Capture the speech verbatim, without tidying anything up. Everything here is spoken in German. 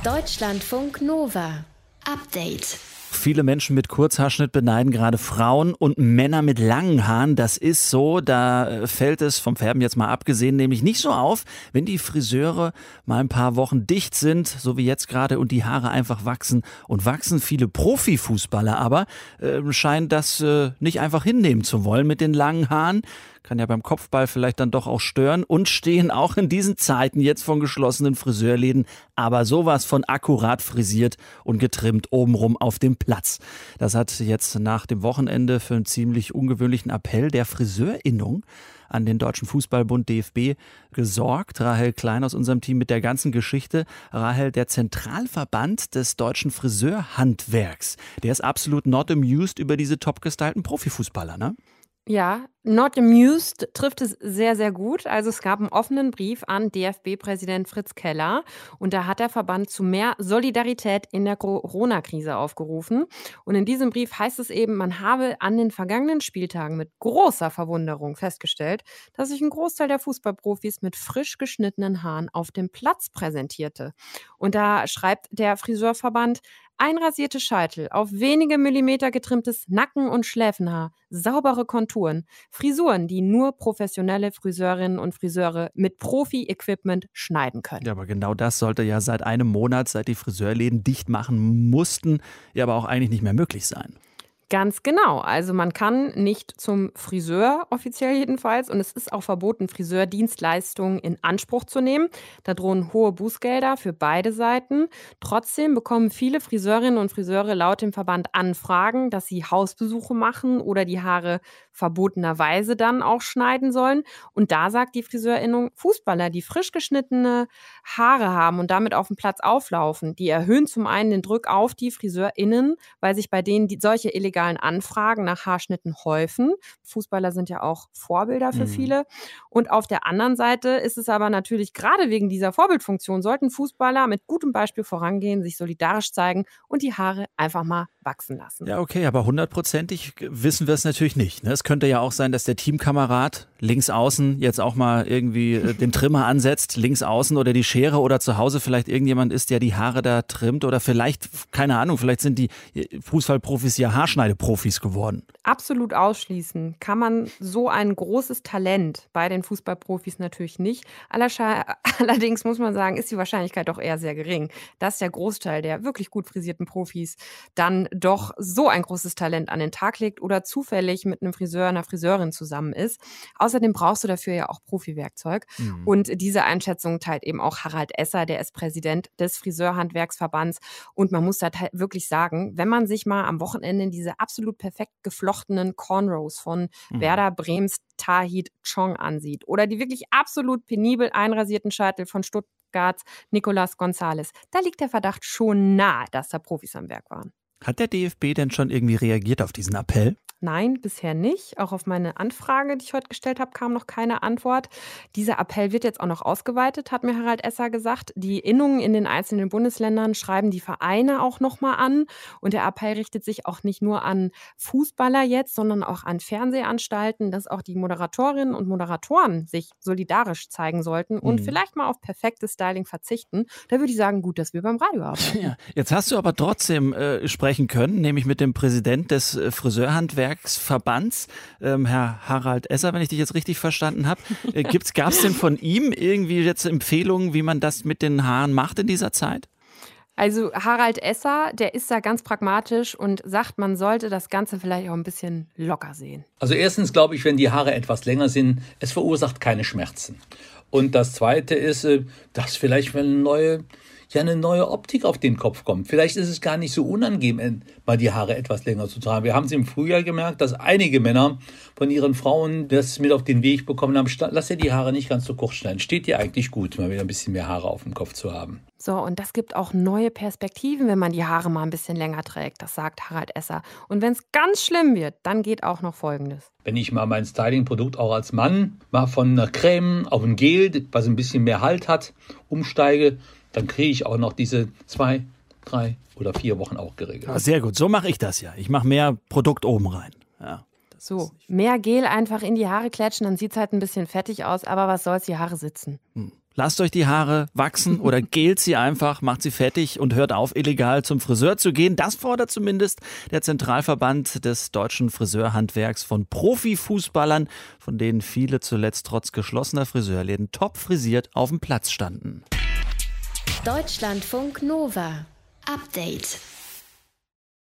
Deutschlandfunk Nova. Update. Viele Menschen mit Kurzhaarschnitt beneiden gerade Frauen und Männer mit langen Haaren. Das ist so, da fällt es vom Färben jetzt mal abgesehen nämlich nicht so auf, wenn die Friseure mal ein paar Wochen dicht sind, so wie jetzt gerade, und die Haare einfach wachsen und wachsen. Viele Profifußballer aber äh, scheinen das äh, nicht einfach hinnehmen zu wollen mit den langen Haaren. Kann ja beim Kopfball vielleicht dann doch auch stören, und stehen auch in diesen Zeiten jetzt von geschlossenen Friseurläden aber sowas von akkurat frisiert und getrimmt obenrum auf dem Platz. Das hat jetzt nach dem Wochenende für einen ziemlich ungewöhnlichen Appell der Friseurinnung an den Deutschen Fußballbund D F B gesorgt. Rahel Klein aus unserem Team mit der ganzen Geschichte. Rahel, der Zentralverband des deutschen Friseurhandwerks, der ist absolut not amused über diese topgestylten Profifußballer, ne? Ja, not amused trifft es sehr, sehr gut. Also es gab einen offenen Brief an D F B-Präsident Fritz Keller, und da hat der Verband zu mehr Solidarität in der Corona-Krise aufgerufen. Und in diesem Brief heißt es eben, man habe an den vergangenen Spieltagen mit großer Verwunderung festgestellt, dass sich ein Großteil der Fußballprofis mit frisch geschnittenen Haaren auf dem Platz präsentierte. Und da schreibt der Friseurverband: Einrasierte Scheitel, auf wenige Millimeter getrimmtes Nacken- und Schläfenhaar, saubere Konturen, Frisuren, die nur professionelle Friseurinnen und Friseure mit Profi-Equipment schneiden können. Ja, aber genau das sollte ja seit einem Monat, seit die Friseurläden dicht machen mussten, ja aber auch eigentlich nicht mehr möglich sein. Ganz genau. Also man kann nicht zum Friseur, offiziell jedenfalls, und es ist auch verboten, Friseurdienstleistungen in Anspruch zu nehmen. Da drohen hohe Bußgelder für beide Seiten. Trotzdem bekommen viele Friseurinnen und Friseure laut dem Verband Anfragen, dass sie Hausbesuche machen oder die Haare verbotenerweise dann auch schneiden sollen. Und da sagt die Friseurinnung, Fußballer, die frisch geschnittene Haare haben und damit auf dem Platz auflaufen, die erhöhen zum einen den Druck auf die Friseurinnen, weil sich bei denen die, solche illegalen Anfragen nach Haarschnitten häufen. Fußballer sind ja auch Vorbilder für mhm. viele. Und auf der anderen Seite ist es aber natürlich, gerade wegen dieser Vorbildfunktion, sollten Fußballer mit gutem Beispiel vorangehen, sich solidarisch zeigen und die Haare einfach mal wachsen lassen. Ja, okay, aber hundertprozentig wissen wir es natürlich nicht, ne? Es könnte ja auch sein, dass der Teamkamerad links außen jetzt auch mal irgendwie den Trimmer ansetzt, links außen, oder die Schere, oder zu Hause vielleicht irgendjemand ist, der die Haare da trimmt, oder vielleicht, keine Ahnung, vielleicht sind die Fußballprofis ja Haarschneideprofis geworden. Absolut ausschließen kann man so ein großes Talent bei den Fußballprofis natürlich nicht. Allerdings muss man sagen, ist die Wahrscheinlichkeit doch eher sehr gering, dass der Großteil der wirklich gut frisierten Profis dann doch so ein großes Talent an den Tag legt oder zufällig mit einem Friseur, einer Friseurin zusammen ist. Außerdem brauchst du dafür ja auch Profi-Werkzeug. Mhm. Und diese Einschätzung teilt eben auch Harald Esser, der ist Präsident des Friseurhandwerksverbands. Und man muss da wirklich sagen, wenn man sich mal am Wochenende diese absolut perfekt geflochtenen Cornrows von mhm. Werder Brems Tahith Chong ansieht oder die wirklich absolut penibel einrasierten Scheitel von Stuttgarts Nicolas Gonzalez, da liegt der Verdacht schon nahe, dass da Profis am Werk waren. Hat der D F B denn schon irgendwie reagiert auf diesen Appell? Nein, bisher nicht. Auch auf meine Anfrage, die ich heute gestellt habe, kam noch keine Antwort. Dieser Appell wird jetzt auch noch ausgeweitet, hat mir Harald Esser gesagt. Die Innungen in den einzelnen Bundesländern schreiben die Vereine auch nochmal an. Und der Appell richtet sich auch nicht nur an Fußballer jetzt, sondern auch an Fernsehanstalten, dass auch die Moderatorinnen und Moderatoren sich solidarisch zeigen sollten und mhm. vielleicht mal auf perfektes Styling verzichten. Da würde ich sagen, gut, dass wir beim Radio arbeiten. Ja, jetzt hast du aber trotzdem äh, sprechen können, nämlich mit dem Präsident des äh, Friseurhandwerks Verbands, ähm, Herr Harald Esser, wenn ich dich jetzt richtig verstanden habe. Äh, gab es denn von ihm irgendwie jetzt Empfehlungen, wie man das mit den Haaren macht in dieser Zeit? Also Harald Esser, der ist da ganz pragmatisch und sagt, man sollte das Ganze vielleicht auch ein bisschen locker sehen. Also erstens glaube ich, wenn die Haare etwas länger sind, es verursacht keine Schmerzen. Und das Zweite ist, dass vielleicht eine neue, ja, eine neue Optik auf den Kopf kommt. Vielleicht ist es gar nicht so unangenehm, mal die Haare etwas länger zu tragen. Wir haben es im Frühjahr gemerkt, dass einige Männer von ihren Frauen das mit auf den Weg bekommen haben. Lass dir die Haare nicht ganz so kurz schneiden. Steht dir eigentlich gut, mal wieder ein bisschen mehr Haare auf dem Kopf zu haben. So, und das gibt auch neue Perspektiven, wenn man die Haare mal ein bisschen länger trägt. Das sagt Harald Esser. Und wenn es ganz schlimm wird, dann geht auch noch Folgendes. Wenn ich mal mein Styling-Produkt auch als Mann mal von einer Creme auf ein Gel, was ein bisschen mehr Halt hat, umsteige, dann kriege ich auch noch diese zwei, drei oder vier Wochen auch geregelt. Ja, sehr gut, so mache ich das ja. Ich mache mehr Produkt oben rein. Ja, so, mehr Gel einfach in die Haare klatschen, dann sieht es halt ein bisschen fettig aus, aber was soll's, die Haare sitzen. Hm. Lasst euch die Haare wachsen oder gelt sie einfach, macht sie fettig und hört auf, illegal zum Friseur zu gehen. Das fordert zumindest der Zentralverband des deutschen Friseurhandwerks von Profifußballern, von denen viele zuletzt trotz geschlossener Friseurläden top frisiert auf dem Platz standen. Deutschlandfunk Nova. Update.